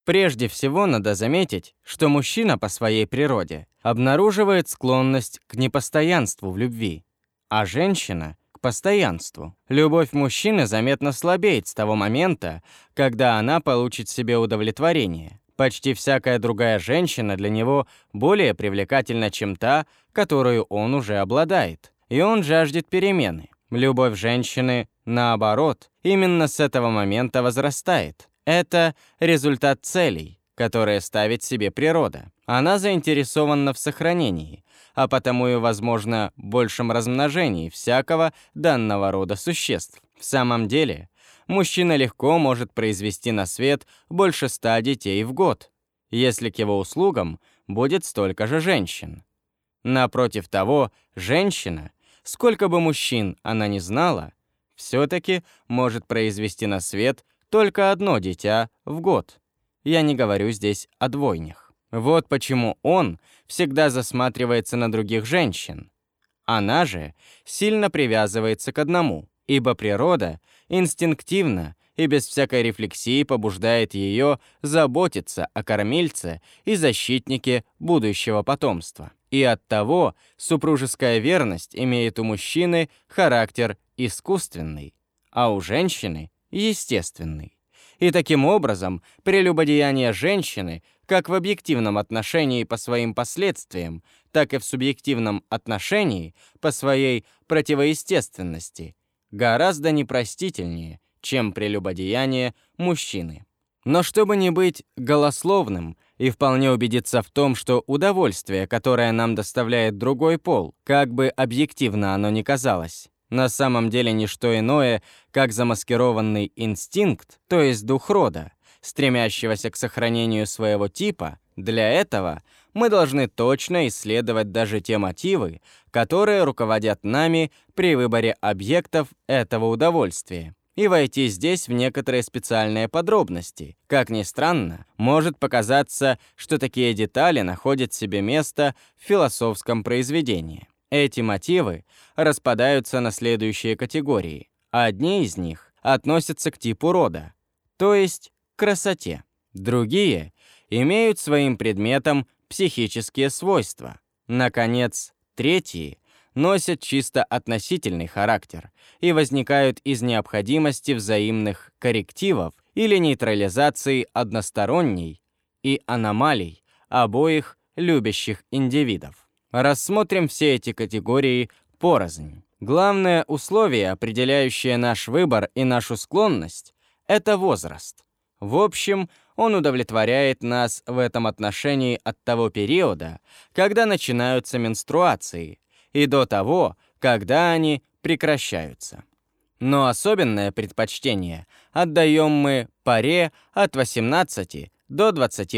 Прежде всего надо заметить, что мужчина по своей природе обнаруживает склонность к непостоянству в любви, а женщина — к постоянству. Любовь мужчины заметно слабеет с того момента, когда она получит себе удовлетворение. Почти всякая другая женщина для него более привлекательна, чем та, которую он уже обладает, и он жаждет перемены. Любовь женщины, наоборот, именно с этого момента возрастает. Это результат целей, которые ставит себе природа. Она заинтересована в сохранении, а потому и, возможно, большем размножении всякого данного рода существ. В самом деле, мужчина легко может произвести на свет больше 100 детей в год, если к его услугам будет столько же женщин. Напротив того, женщина, сколько бы мужчин она ни знала, все-таки может произвести на свет только одно дитя в год. Я не говорю здесь о двойнях. Вот почему он всегда засматривается на других женщин. Она же сильно привязывается к одному, ибо природа инстинктивно и без всякой рефлексии побуждает ее заботиться о кормильце и защитнике будущего потомства. И оттого супружеская верность имеет у мужчины характер искусственный, а у женщины — естественный. И таким образом прелюбодеяние женщины как в объективном отношении по своим последствиям, так и в субъективном отношении по своей противоестественности гораздо непростительнее, чем прелюбодеяние мужчины. Но чтобы не быть голословным и вполне убедиться в том, что удовольствие, которое нам доставляет другой пол, как бы объективно оно ни казалось, на самом деле не что иное, как замаскированный инстинкт, то есть дух рода, стремящегося к сохранению своего типа, для этого мы должны точно исследовать даже те мотивы, которые руководят нами при выборе объектов этого удовольствия, и войти здесь в некоторые специальные подробности. Как ни странно, может показаться, что такие детали находят себе место в философском произведении. Эти мотивы распадаются на следующие категории. Одни из них относятся к типу рода, то есть к красоте. Другие имеют своим предметом психические свойства. Наконец, третьи носят чисто относительный характер и возникают из необходимости взаимных коррективов или нейтрализации односторонней и аномалий обоих любящих индивидов. Рассмотрим все эти категории порознь. Главное условие, определяющее наш выбор и нашу склонность, это возраст. В общем, он удовлетворяет нас в этом отношении от того периода, когда начинаются менструации, и до того, когда они прекращаются. Но особенное предпочтение отдаем мы паре от 18 до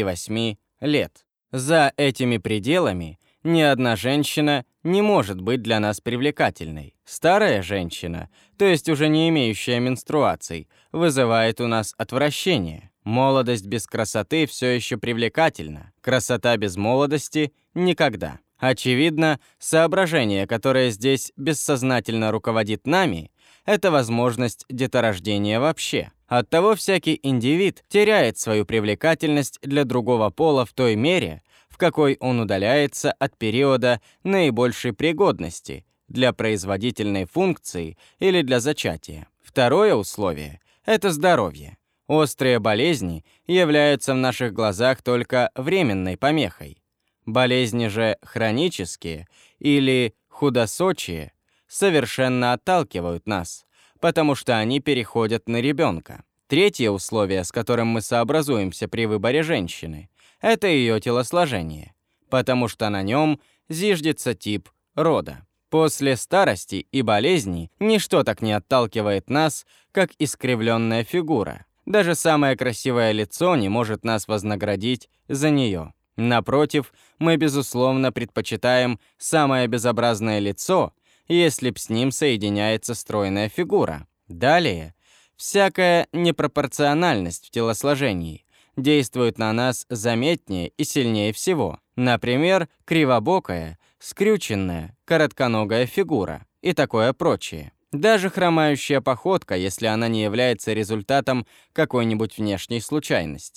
28 лет. За этими пределами ни одна женщина не может быть для нас привлекательной. Старая женщина, то есть уже не имеющая менструаций, вызывает у нас отвращение. Молодость без красоты все еще привлекательна. Красота без молодости — никогда. Очевидно, соображение, которое здесь бессознательно руководит нами, это возможность деторождения вообще. Оттого всякий индивид теряет свою привлекательность для другого пола в той мере, в какой он удаляется от периода наибольшей пригодности для производительной функции или для зачатия. Второе условие — это здоровье. Острые болезни являются в наших глазах только временной помехой. Болезни же хронические или худосочие совершенно отталкивают нас, потому что они переходят на ребенка. Третье условие, с которым мы сообразуемся при выборе женщины, это ее телосложение, потому что на нем зиждется тип рода. После старости и болезни ничто так не отталкивает нас, как искривленная фигура. Даже самое красивое лицо не может нас вознаградить за нее. Напротив, мы, безусловно, предпочитаем самое безобразное лицо, если б с ним соединяется стройная фигура. Далее, всякая непропорциональность в телосложении действует на нас заметнее и сильнее всего. Например, кривобокая, скрюченная, коротконогая фигура и такое прочее. Даже хромающая походка, если она не является результатом какой-нибудь внешней случайности.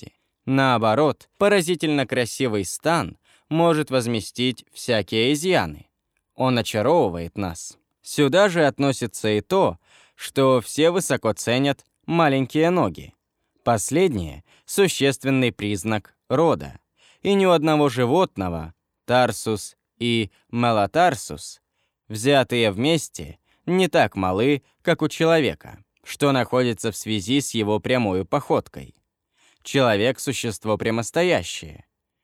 Наоборот, поразительно красивый стан может возместить всякие изъяны. Он очаровывает нас. Сюда же относится и то, что все высоко ценят маленькие ноги. Последнее — существенный признак рода. И ни у одного животного, тарсус и мелатарсус, взятые вместе, не так малы, как у человека, что находится в связи с его прямой походкой. Человек — существо прямостоящее.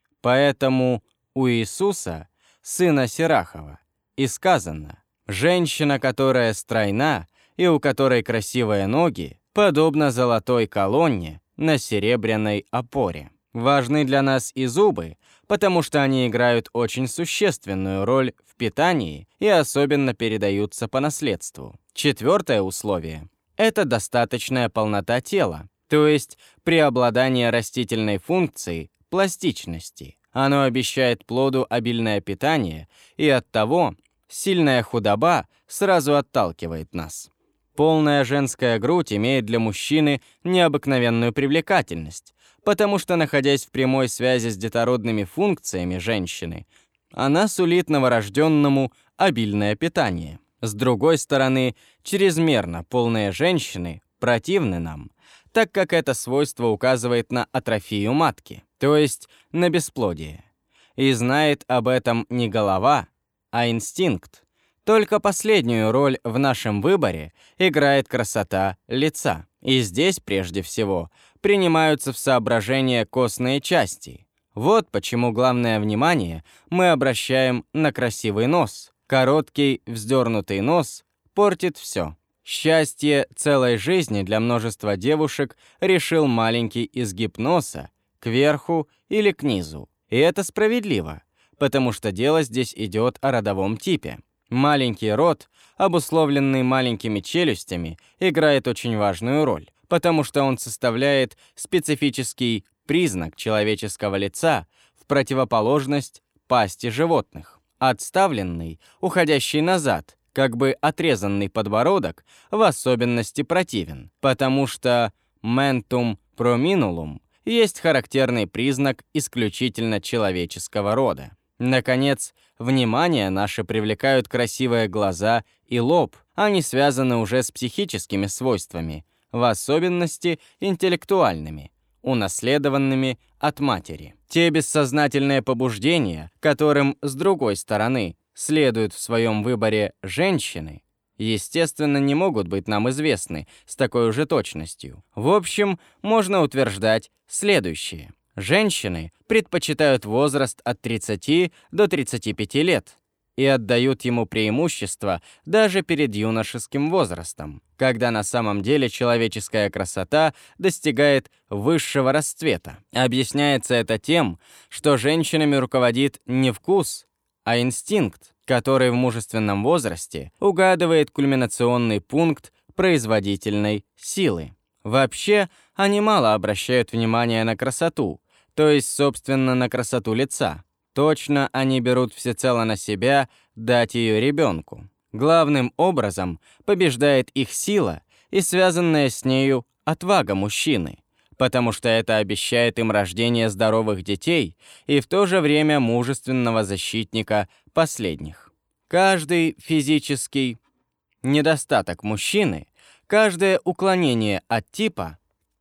Поэтому у Иисуса, сына Сирахова, и сказано: «Женщина, которая стройна и у которой красивые ноги, подобно золотой колонне на серебряной опоре». Важны для нас и зубы, потому что они играют очень существенную роль в питании и особенно передаются по наследству. Четвертое условие — это достаточная полнота тела, то есть преобладание растительной функции, пластичности. Оно обещает плоду обильное питание, и оттого сильная худоба сразу отталкивает нас. Полная женская грудь имеет для мужчины необыкновенную привлекательность, потому что, находясь в прямой связи с детородными функциями женщины, она сулит новорожденному обильное питание. С другой стороны, чрезмерно полные женщины противны нам, так как это свойство указывает на атрофию матки, то есть на бесплодие. И знает об этом не голова, а инстинкт. Только последнюю роль в нашем выборе играет красота лица. И здесь, прежде всего, принимаются в соображение костные части. Вот почему главное внимание мы обращаем на красивый нос. Короткий, вздернутый нос портит все. Счастье целой жизни для множества девушек решил маленький изгиб носа кверху или к низу. И это справедливо, потому что дело здесь идет о родовом типе. Маленький рот, обусловленный маленькими челюстями, играет очень важную роль, потому что он составляет специфический признак человеческого лица в противоположность пасти животных. Отставленный, уходящий назад, как бы отрезанный подбородок в особенности противен, потому что mentum prominulum есть характерный признак исключительно человеческого рода. Наконец, внимание наше привлекают красивые глаза и лоб. Они связаны уже с психическими свойствами, в особенности интеллектуальными, унаследованными от матери. Те бессознательные побуждения, которым, с другой стороны, следуют в своем выборе женщины, естественно, не могут быть нам известны с такой же точностью. В общем, можно утверждать следующее. Женщины предпочитают возраст от 30 до 35 лет и отдают ему преимущество даже перед юношеским возрастом, когда на самом деле человеческая красота достигает высшего расцвета. Объясняется это тем, что женщинами руководит не вкус, а инстинкт, который в мужественном возрасте угадывает кульминационный пункт производительной силы. Вообще, они мало обращают внимание на красоту, то есть, собственно, на красоту лица. Точно они берут всецело на себя дать ее ребенку. Главным образом побеждает их сила и связанная с нею отвага мужчины, потому что это обещает им рождение здоровых детей и в то же время мужественного защитника последних. Каждый физический недостаток мужчины, каждое уклонение от типа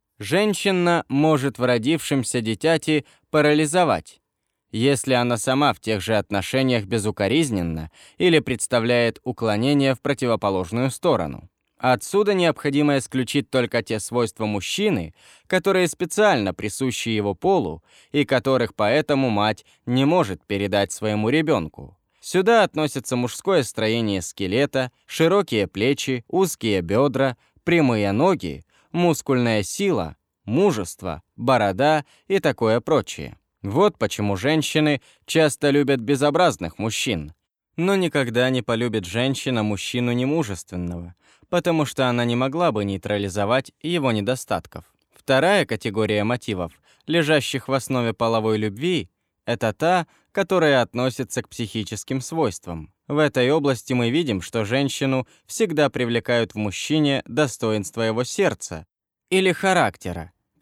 женщина может в родившемся дитяти парализовать, если она сама в тех же отношениях безукоризненна или представляет уклонение в противоположную сторону. Отсюда необходимо исключить только те свойства мужчины, которые специально присущи его полу и которых поэтому мать не может передать своему ребенку. Сюда относятся мужское строение скелета, широкие плечи, узкие бедра, прямые ноги, мускульная сила, мужество, борода и такое прочее. Вот почему женщины часто любят безобразных мужчин, но никогда не полюбит женщина мужчину немужественного, потому что она не могла бы нейтрализовать его недостатков. Вторая категория мотивов, лежащих в основе половой любви, это та, которая относится к психическим свойствам. В этой области мы видим, что женщину всегда привлекают в мужчине достоинства его сердца или характера,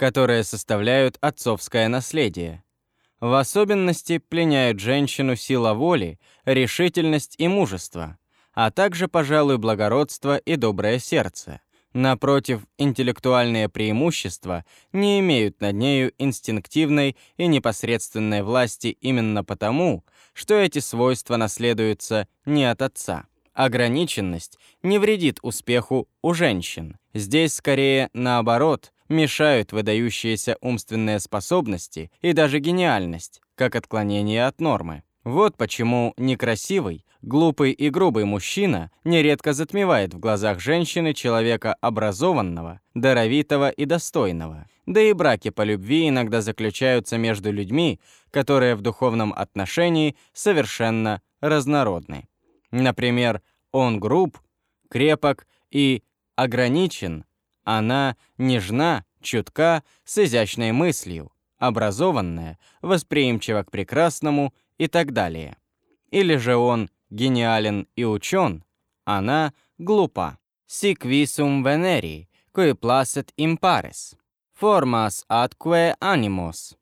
которые составляют отцовское наследие. В особенности пленяют женщину сила воли, решительность и мужество, а также, пожалуй, благородство и доброе сердце. Напротив, интеллектуальные преимущества не имеют над нею инстинктивной и непосредственной власти именно потому, что эти свойства наследуются не от отца. Ограниченность не вредит успеху у женщин. Здесь скорее наоборот мешают выдающиеся умственные способности и даже гениальность, как отклонение от нормы. Вот почему некрасивый, глупый и грубый мужчина нередко затмевает в глазах женщины человека образованного, даровитого и достойного. Да и браки по любви иногда заключаются между людьми, которые в духовном отношении совершенно разнородны. Например, он груб, крепок и ограничен, она нежна, чутка, с изящной мыслью, образованная, восприимчива к прекрасному и так далее. Или же он гениален и учен, она глупа. Sic visum veneri, qui placet impares, formas atque animos,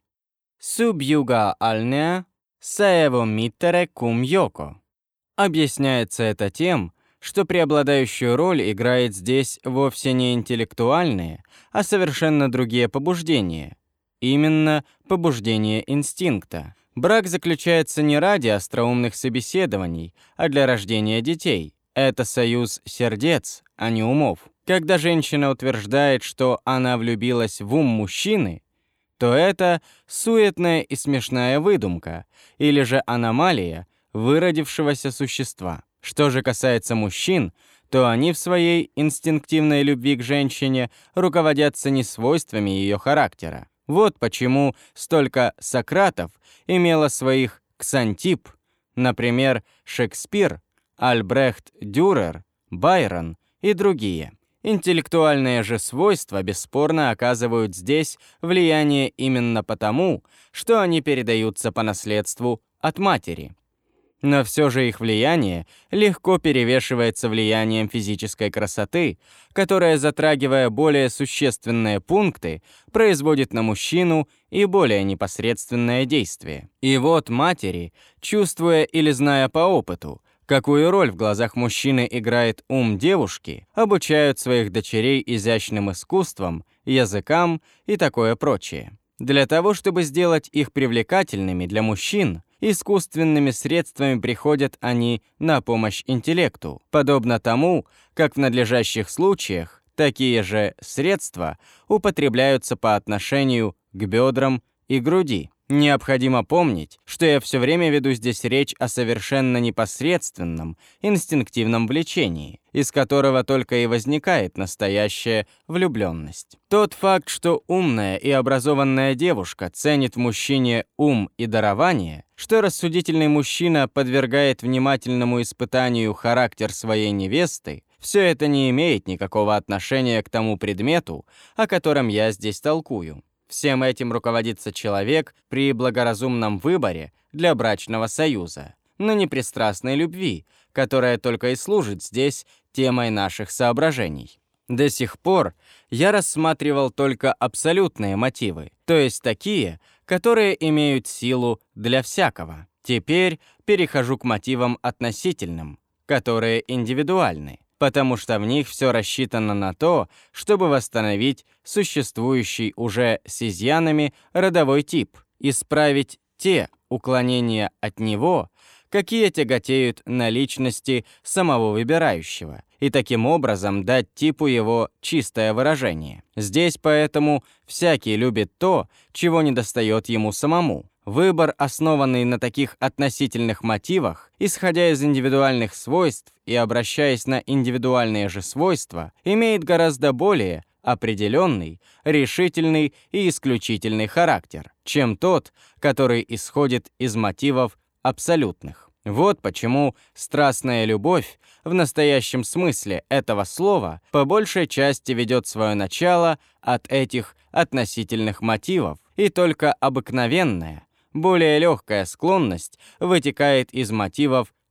subjuga alnea, saevo mittere cum ioco. Объясняется это тем, что преобладающую роль играет здесь вовсе не интеллектуальные, а совершенно другие побуждения. Именно побуждение инстинкта. Брак заключается не ради остроумных собеседований, а для рождения детей. Это союз сердец, а не умов. Когда женщина утверждает, что она влюбилась в ум мужчины, то это суетная и смешная выдумка, или же аномалия выродившегося существа. Что же касается мужчин, то они в своей инстинктивной любви к женщине руководятся не свойствами ее характера. Вот почему столько Сократов имело своих ксантип, например, Шекспир, Альбрехт Дюрер, Байрон и другие. Интеллектуальные же свойства бесспорно оказывают здесь влияние именно потому, что они передаются по наследству от матери. Но все же их влияние легко перевешивается влиянием физической красоты, которая, затрагивая более существенные пункты, производит на мужчину и более непосредственное действие. И вот матери, чувствуя или зная по опыту, какую роль в глазах мужчины играет ум девушки, обучают своих дочерей изящным искусствам, языкам и такое прочее. Для того, чтобы сделать их привлекательными для мужчин, искусственными средствами приходят они на помощь интеллекту, подобно тому, как в надлежащих случаях такие же средства употребляются по отношению к бедрам и груди. Необходимо помнить, что я все время веду здесь речь о совершенно непосредственном, инстинктивном влечении, из которого только и возникает настоящая влюбленность. Тот факт, что умная и образованная девушка ценит в мужчине ум и дарование, что рассудительный мужчина подвергает внимательному испытанию характер своей невесты, все это не имеет никакого отношения к тому предмету, о котором я здесь толкую. Всем этим руководится человек при благоразумном выборе для брачного союза, но не пристрастной любви, которая только и служит здесь темой наших соображений. До сих пор я рассматривал только абсолютные мотивы, то есть такие, которые имеют силу для всякого. Теперь перехожу к мотивам относительным, которые индивидуальны, потому что в них все рассчитано на то, чтобы восстановить существующий уже с изъянами родовой тип, исправить те уклонения от него, какие тяготеют на личности самого выбирающего, и таким образом дать типу его чистое выражение. Здесь поэтому всякий любит то, чего недостает ему самому. Выбор, основанный на таких относительных мотивах, исходя из индивидуальных свойств и обращаясь на индивидуальные же свойства, имеет гораздо более определенный, решительный и исключительный характер, чем тот, который исходит из мотивов абсолютных. Вот почему страстная любовь в настоящем смысле этого слова по большей части ведет свое начало от этих относительных мотивов, и только обыкновенная, более легкая склонность вытекает из мотивов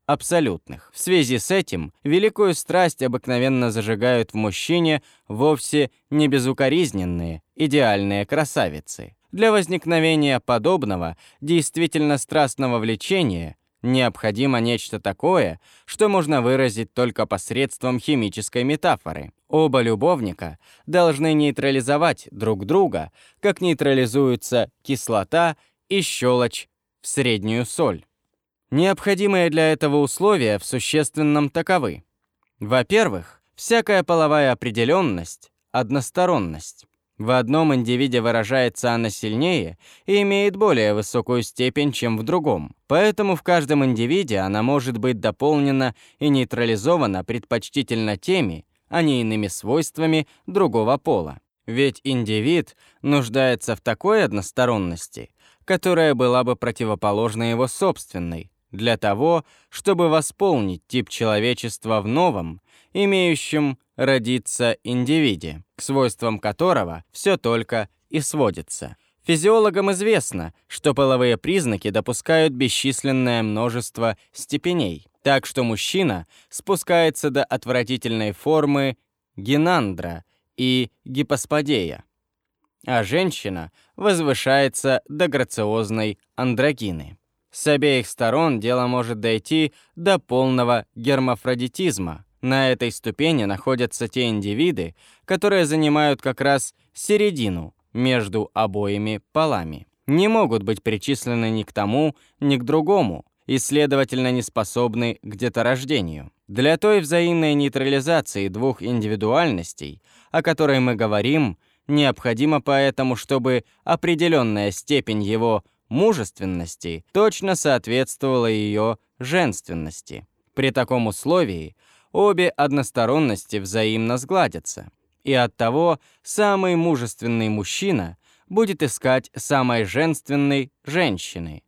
абсолютных. В связи с этим великую страсть обыкновенно зажигают в мужчине вовсе не безукоризненные, идеальные красавицы. Для возникновения подобного действительно страстного влечения необходимо нечто такое, что можно выразить только посредством химической метафоры. Оба любовника должны нейтрализовать друг друга, как нейтрализуются кислота и щелочь в среднюю соль. Необходимые для этого условия в существенном таковы. Во-первых, всякая половая определенность – односторонность. В одном индивиде выражается она сильнее и имеет более высокую степень, чем в другом. Поэтому в каждом индивиде она может быть дополнена и нейтрализована предпочтительно теми, а не иными свойствами другого пола. Ведь индивид нуждается в такой односторонности, которая была бы противоположна его собственной, для того, чтобы восполнить тип человечества в новом, имеющем родиться индивиде, к свойствам которого все только и сводится. Физиологам известно, что половые признаки допускают бесчисленное множество степеней, так что мужчина спускается до отвратительной формы гинандра и гипосподея, а женщина возвышается до грациозной андрогины. С обеих сторон дело может дойти до полного гермафродитизма. На этой ступени находятся те индивиды, которые занимают как раз середину между обоими полами. Не могут быть причислены ни к тому, ни к другому, и, следовательно, не способны к деторождению. Для той взаимной нейтрализации двух индивидуальностей, о которой мы говорим, необходимо поэтому, чтобы определенная степень его мужественности точно соответствовала ее женственности. При таком условии обе односторонности взаимно сгладятся, и оттого самый мужественный мужчина будет искать самой женственной женщины,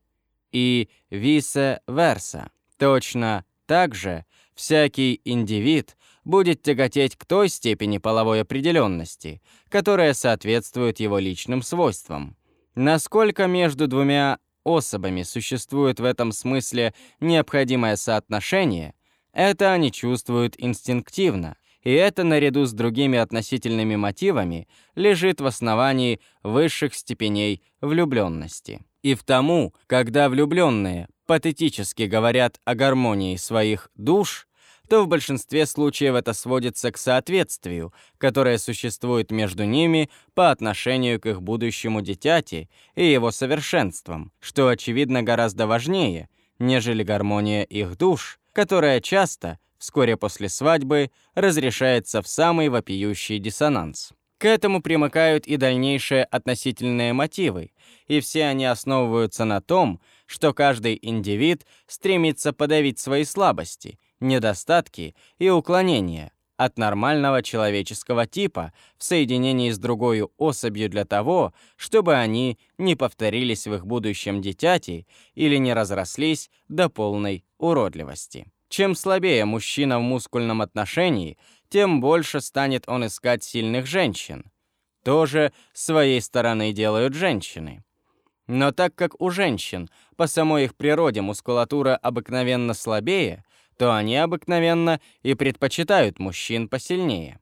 и vice-versa. Точно так же всякий индивид будет тяготеть к той степени половой определенности, которая соответствует его личным свойствам. Насколько между двумя особами существует в этом смысле необходимое соотношение, это они чувствуют инстинктивно, и это наряду с другими относительными мотивами лежит в основании высших степеней влюбленности. И в тому, когда влюбленные патетически говорят о гармонии своих душ, то в большинстве случаев это сводится к соответствию, которое существует между ними по отношению к их будущему дитяти и его совершенствам, что, очевидно, гораздо важнее, нежели гармония их душ, которая часто, вскоре после свадьбы, разрешается в самый вопиющий диссонанс. К этому примыкают и дальнейшие относительные мотивы, и все они основываются на том, что каждый индивид стремится подавить свои слабости, недостатки и уклонения от нормального человеческого типа в соединении с другой особью для того, чтобы они не повторились в их будущем дитяти или не разрослись до полной уродливости. Чем слабее мужчина в мускульном отношении, тем больше станет он искать сильных женщин. То же с своей стороны делают женщины. Но так как у женщин по самой их природе мускулатура обыкновенно слабее, то они обыкновенно и предпочитают мужчин посильнее.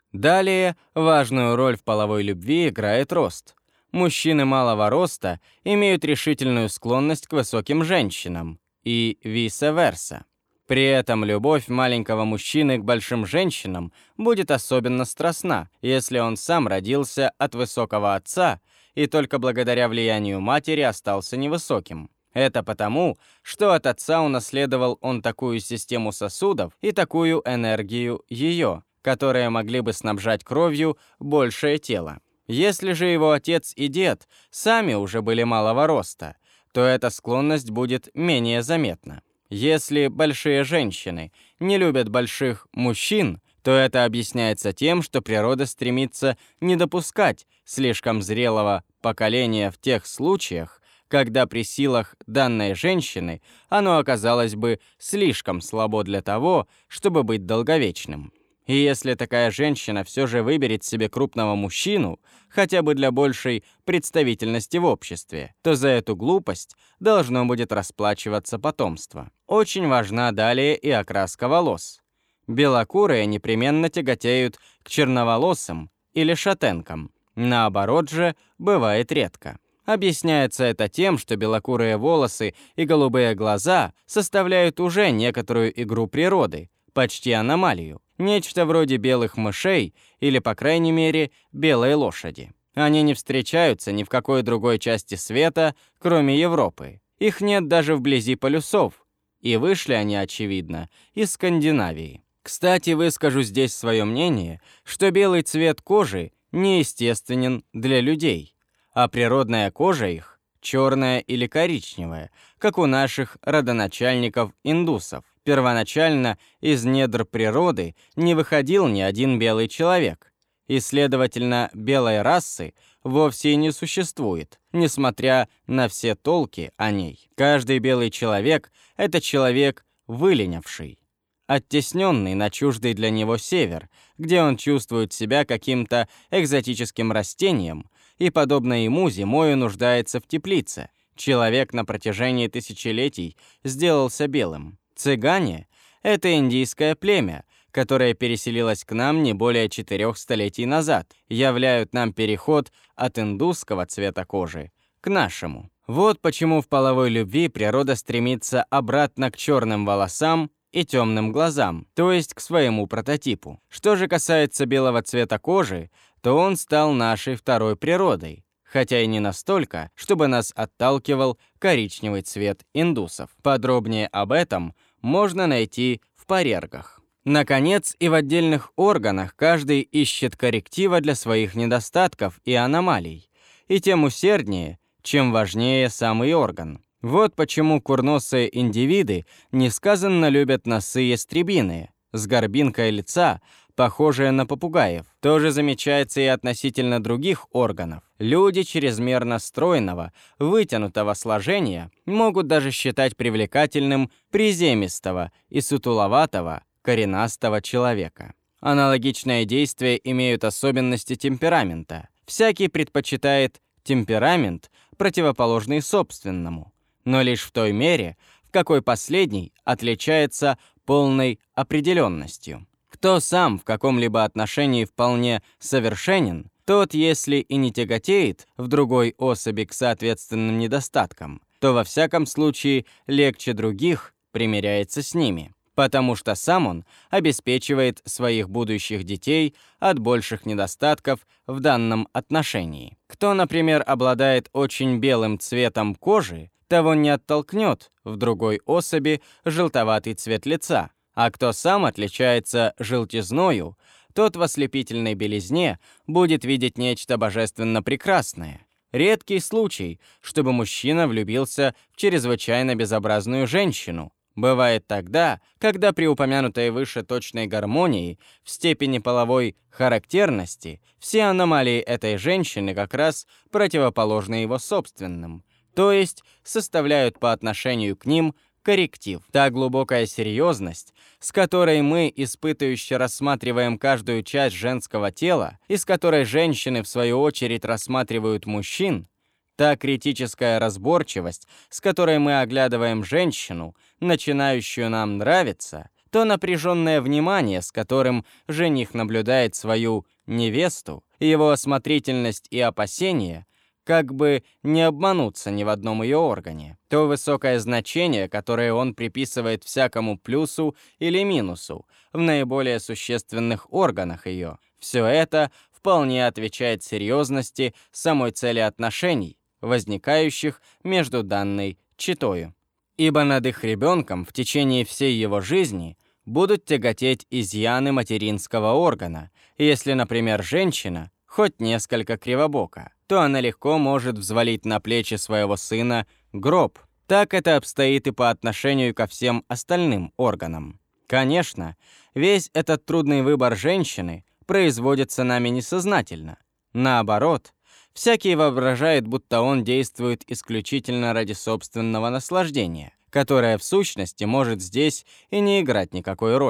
Далее важную роль в половой любви играет рост. Мужчины малого роста имеют решительную склонность к высоким женщинам, и vice-versa. При этом любовь маленького мужчины к большим женщинам будет особенно страстна, если он сам родился от высокого отца и только благодаря влиянию матери остался невысоким. Это потому, что от отца унаследовал он такую систему сосудов и такую энергию ее, которые могли бы снабжать кровью большее тело. Если же его отец и дед сами уже были малого роста, то эта склонность будет менее заметна. Если большие женщины не любят больших мужчин, то это объясняется тем, что природа стремится не допускать слишком зрелого поколения в тех случаях, когда при силах данной женщины оно оказалось бы слишком слабо для того, чтобы быть долговечным. И если такая женщина все же выберет себе крупного мужчину, хотя бы для большей представительности в обществе, то за эту глупость должно будет расплачиваться потомство. Очень важна далее и окраска волос. Белокурые непременно тяготеют к черноволосым или шатенкам. Наоборот же, бывает редко. Объясняется это тем, что белокурые волосы и голубые глаза составляют уже некоторую игру природы, почти аномалию, нечто вроде белых мышей или, по крайней мере, белой лошади. Они не встречаются ни в какой другой части света, кроме Европы. Их нет даже вблизи полюсов, и вышли они, очевидно, из Скандинавии. Кстати, выскажу здесь свое мнение, что белый цвет кожи неестественен для людей, а природная кожа их черная или коричневая, как у наших родоначальников-индусов. Первоначально из недр природы не выходил ни один белый человек, и, следовательно, белой расы вовсе не существует, несмотря на все толки о ней. Каждый белый человек — это человек выленивший, оттесненный на чуждый для него север, где он чувствует себя каким-то экзотическим растением и, подобно ему, зимою нуждается в теплице. Человек на протяжении тысячелетий сделался белым. Цыгане — это индийское племя, которое переселилось к нам не более 4 столетий назад, являют нам переход от индусского цвета кожи к нашему. Вот почему в половой любви природа стремится обратно к черным волосам и темным глазам, то есть к своему прототипу. Что же касается белого цвета кожи, то он стал нашей второй природой, хотя и не настолько, чтобы нас отталкивал коричневый цвет индусов. Подробнее об этом можно найти в парергах. Наконец, и в отдельных органах каждый ищет корректива для своих недостатков и аномалий, и тем усерднее, чем важнее самый орган. Вот почему курносые индивиды несказанно любят носы ястребиные, с горбинкой лица, похожие на попугаев. То же замечается и относительно других органов. Люди чрезмерно стройного, вытянутого сложения могут даже считать привлекательным приземистого и сутуловатого, коренастого человека. Аналогичное действие имеют особенности темперамента. Всякий предпочитает темперамент, противоположный собственному, но лишь в той мере, в какой последний отличается полной определенностью. Кто сам в каком-либо отношении вполне совершенен, тот, если и не тяготеет в другой особи к соответственным недостаткам, то во всяком случае легче других примиряется с ними, потому что сам он обеспечивает своих будущих детей от больших недостатков в данном отношении. Кто, например, обладает очень белым цветом кожи, того не оттолкнет в другой особи желтоватый цвет лица, а кто сам отличается желтизною, тот в ослепительной белизне будет видеть нечто божественно прекрасное. Редкий случай, чтобы мужчина влюбился в чрезвычайно безобразную женщину. Бывает тогда, когда при упомянутой выше точной гармонии в степени половой характерности все аномалии этой женщины как раз противоположны его собственным, то есть составляют по отношению к ним корректив. Та глубокая серьезность, с которой мы испытующе рассматриваем каждую часть женского тела, и с которой женщины, в свою очередь, рассматривают мужчин, та критическая разборчивость, с которой мы оглядываем женщину, начинающую нам нравиться, то напряженное внимание, с которым жених наблюдает свою невесту, и его осмотрительность и опасения, как бы не обмануться ни в одном ее органе, то высокое значение, которое он приписывает всякому плюсу или минусу в наиболее существенных органах ее, все это вполне отвечает серьезности самой цели отношений, возникающих между данной четою. Ибо над их ребенком в течение всей его жизни будут тяготеть изъяны материнского органа, и если, например, женщина хоть несколько кривобока, то она легко может взвалить на плечи своего сына гроб. Так это обстоит и по отношению ко всем остальным органам. Конечно, весь этот трудный выбор женщины производится нами несознательно. Наоборот, всякий воображает, будто он действует исключительно ради собственного наслаждения, которое в сущности может здесь и не играть никакой роли.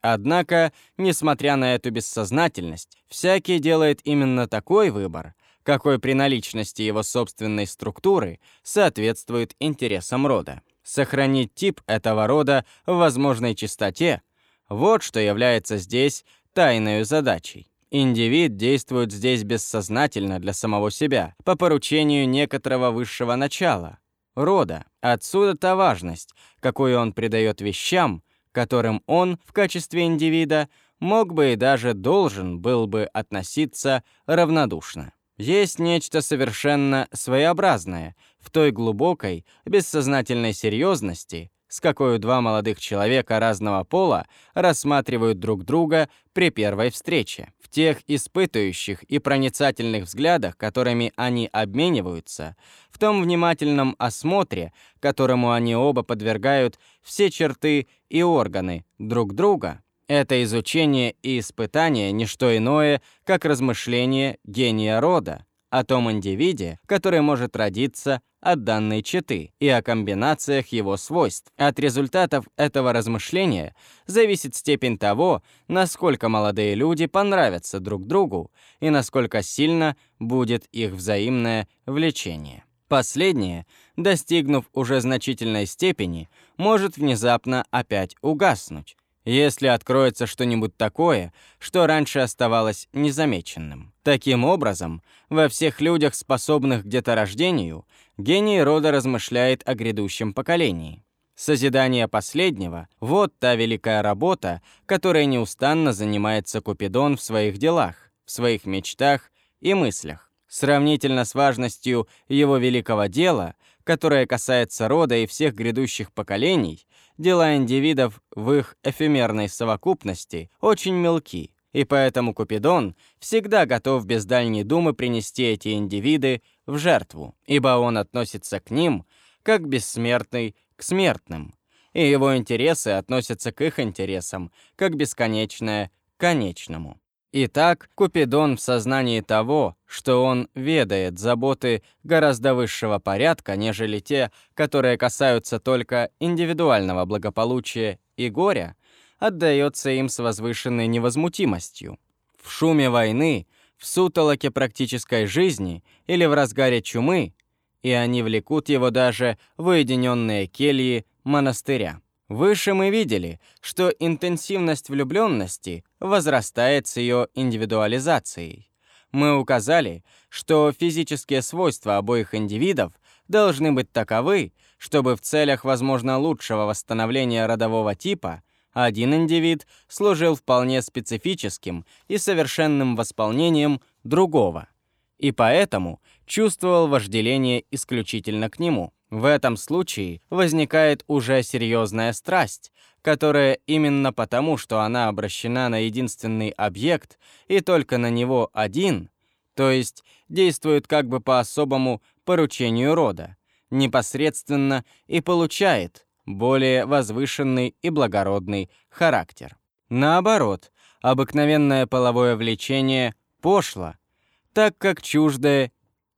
Однако, несмотря на эту бессознательность, всякий делает именно такой выбор, какой при наличности его собственной структуры соответствует интересам рода. Сохранить тип этого рода в возможной чистоте — вот что является здесь тайной задачей. Индивид действует здесь бессознательно для самого себя, по поручению некоторого высшего начала — рода. Отсюда та важность, какую он придает вещам, которым он, в качестве индивида, мог бы и даже должен был бы относиться равнодушно. Есть нечто совершенно своеобразное в той глубокой, бессознательной серьезности, с какой два молодых человека разного пола рассматривают друг друга при первой встрече. В тех испытывающих и проницательных взглядах, которыми они обмениваются, в том внимательном осмотре, которому они оба подвергают все черты и органы друг друга. Это изучение и испытание — не что иное, как размышление гения рода о том индивиде, который может родиться от данной четы, и о комбинациях его свойств. От результатов этого размышления зависит степень того, насколько молодые люди понравятся друг другу и насколько сильно будет их взаимное влечение. Последнее, достигнув уже значительной степени, может внезапно опять угаснуть, если откроется что-нибудь такое, что раньше оставалось незамеченным. Таким образом, во всех людях, способных к деторождению, гений рода размышляет о грядущем поколении. Созидание последнего — вот та великая работа, которой неустанно занимается Купидон в своих делах, в своих мечтах и мыслях. Сравнительно с важностью его великого дела, которое касается рода и всех грядущих поколений, дела индивидов в их эфемерной совокупности очень мелки, и поэтому Купидон всегда готов без дальней думы принести эти индивиды в жертву, ибо он относится к ним как бессмертный к смертным, и его интересы относятся к их интересам, как бесконечное к конечному. Итак, Купидон в сознании того, что он ведает заботы гораздо высшего порядка, нежели те, которые касаются только индивидуального благополучия и горя, отдается им с возвышенной невозмутимостью. В шуме войны, в сутолоке практической жизни или в разгаре чумы, и они влекут его даже в уединенные кельи монастыря. Выше мы видели, что интенсивность влюбленности возрастает с ее индивидуализацией. Мы указали, что физические свойства обоих индивидов должны быть таковы, чтобы в целях, возможно, лучшего восстановления родового типа один индивид служил вполне специфическим и совершенным восполнением другого, и поэтому чувствовал вожделение исключительно к нему. В этом случае возникает уже серьезная страсть, которая именно потому, что она обращена на единственный объект и только на него один, то есть действует как бы по особому поручению рода, непосредственно и получает более возвышенный и благородный характер. Наоборот, обыкновенное половое влечение пошло, так как чуждое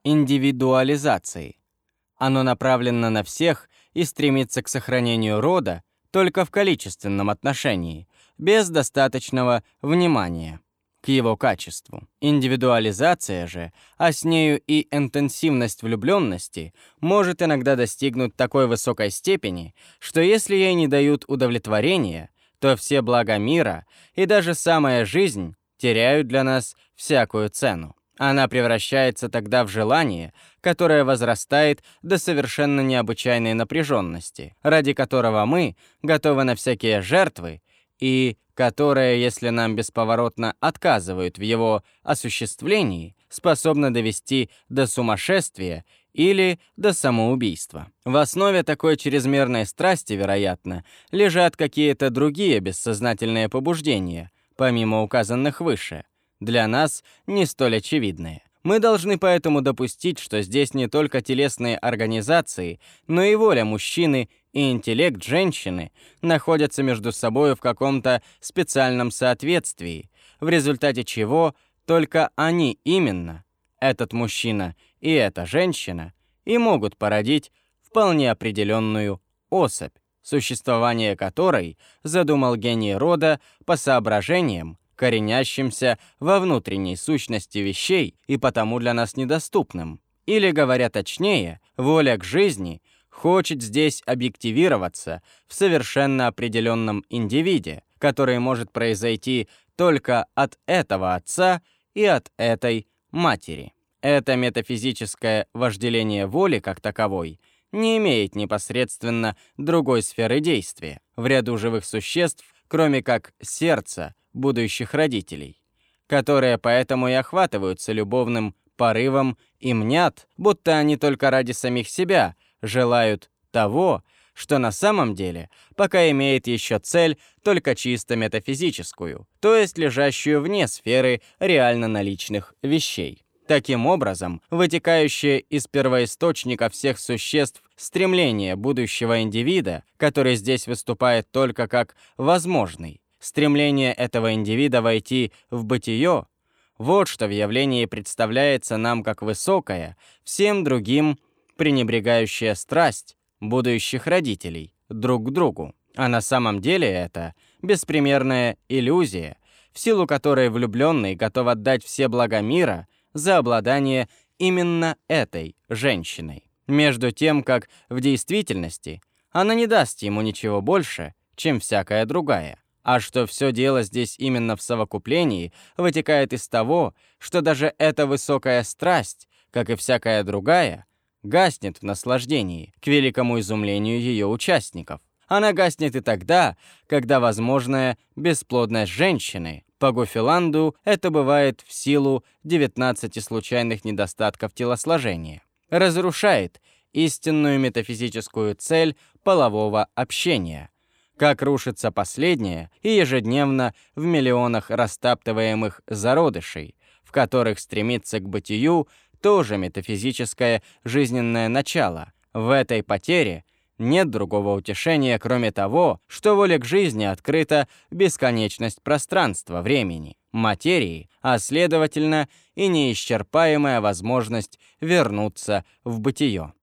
индивидуализации. Оно направлено на всех и стремится к сохранению рода только в количественном отношении, без достаточного внимания к его качеству. Индивидуализация же, а с нею и интенсивность влюбленности, может иногда достигнуть такой высокой степени, что если ей не дают удовлетворения, то все блага мира и даже самая жизнь теряют для нас всякую цену. Она превращается тогда в желание, которое возрастает до совершенно необычайной напряженности, ради которого мы готовы на всякие жертвы, и которое, если нам бесповоротно отказывают в его осуществлении, способно довести до сумасшествия или до самоубийства. В основе такой чрезмерной страсти, вероятно, лежат какие-то другие бессознательные побуждения, помимо указанных выше, для нас не столь очевидные. Мы должны поэтому допустить, что здесь не только телесные организации, но и воля мужчины и интеллект женщины находятся между собой в каком-то специальном соответствии, в результате чего только они именно, этот мужчина и эта женщина, и могут породить вполне определенную особь, существование которой задумал гений рода по соображениям, коренящимся во внутренней сущности вещей и потому для нас недоступным. Или, говоря точнее, воля к жизни хочет здесь объективироваться в совершенно определенном индивиде, который может произойти только от этого отца и от этой матери. Это метафизическое вожделение воли как таковой не имеет непосредственно другой сферы действия в ряду живых существ, кроме как сердца будущих родителей, которые поэтому и охватываются любовным порывом и мнят, будто они только ради самих себя желают того, что на самом деле пока имеет еще цель только чисто метафизическую, то есть лежащую вне сферы реально наличных вещей. Таким образом, вытекающее из первоисточника всех существ стремление будущего индивида, который здесь выступает только как возможный, стремление этого индивида войти в бытие, вот что в явлении представляется нам как высокая, всем другим пренебрегающая страсть будущих родителей друг к другу. А на самом деле это беспримерная иллюзия, в силу которой влюбленный готов отдать все блага мира за обладание именно этой женщиной. Между тем, как в действительности она не даст ему ничего больше, чем всякая другая. А что все дело здесь именно в совокуплении, вытекает из того, что даже эта высокая страсть, как и всякая другая, гаснет в наслаждении, к великому изумлению ее участников. Она гаснет и тогда, когда возможная бесплодность женщины, по Гофиланду это бывает в силу 19 случайных недостатков телосложения, разрушает истинную метафизическую цель полового общения, как рушится последнее и ежедневно в миллионах растаптываемых зародышей, в которых стремится к бытию тоже метафизическое жизненное начало. В этой потере нет другого утешения, кроме того, что воля к жизни открыта бесконечность пространства, времени, материи, а следовательно и неисчерпаемая возможность вернуться в бытие.